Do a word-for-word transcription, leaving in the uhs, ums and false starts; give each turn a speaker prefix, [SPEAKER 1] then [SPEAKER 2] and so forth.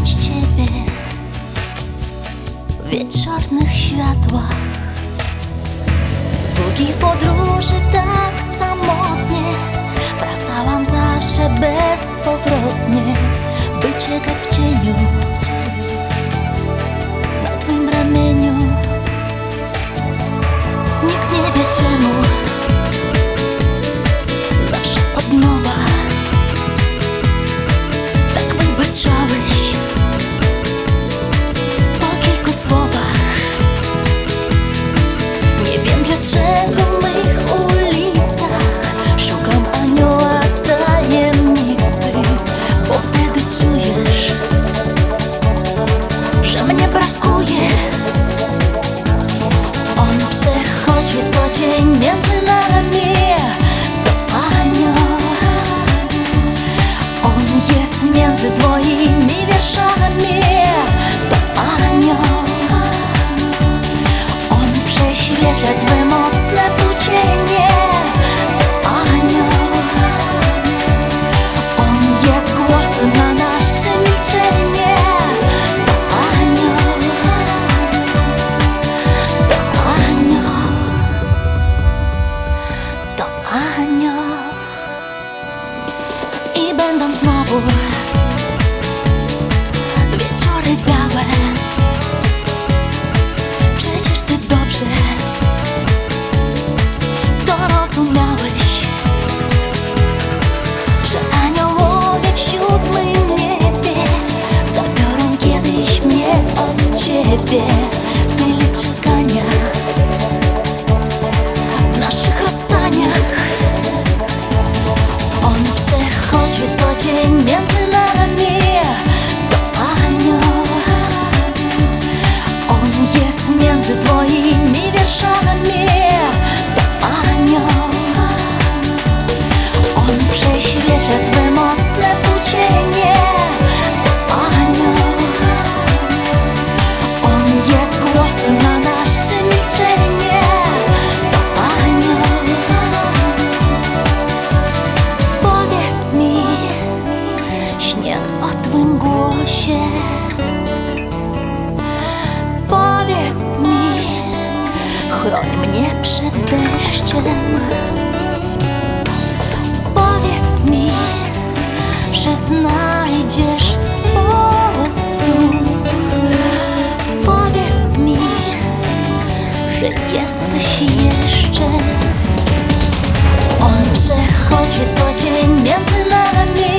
[SPEAKER 1] szukać Ciebie w wieczornych światłach. Z długich podróży tak samotnie wracałam zawsze bezpowrotnie, by czekać w cieniu na Twoim ramieniu. Nikt nie wie czemu zawsze od nowa tak wybaczałeś po kilku słowach. Nie wiem dlaczego w mych ulicach szukam anioła tajemnicy, bo wtedy czujesz, że mnie brakuje. On przechodzi co dzień między nami, to anioł. On jest między Twoimi wierszami, to anioł. On prześwietla Twe mocne płócienie, to anioł. On jest głosem na nasze milczenie, to anioł. To anioł. To anioł. I będą znowu wieczory białe, przecież Ty dobrze to rozumiałeś, że aniołowie w siódmym niebie zabiorą kiedyś mnie od Ciebie. Tyle czekania w naszych rozstaniach. On przechodzi co dzień między nami, to anioł. On jest między Twoimi wierszami, to anioł. On prześwietla Twe mocne płócienie, to anioł. On jest głosem na nasze milczenie, to anioł. Powiedz mi, śnię o Twym głosie. Powiedz mi, chroń mnie przed deszczem. Powiedz mi, że znajdziesz sposób. Powiedz mi, że jesteś jeszcze. On przechodzi co dzień między nami,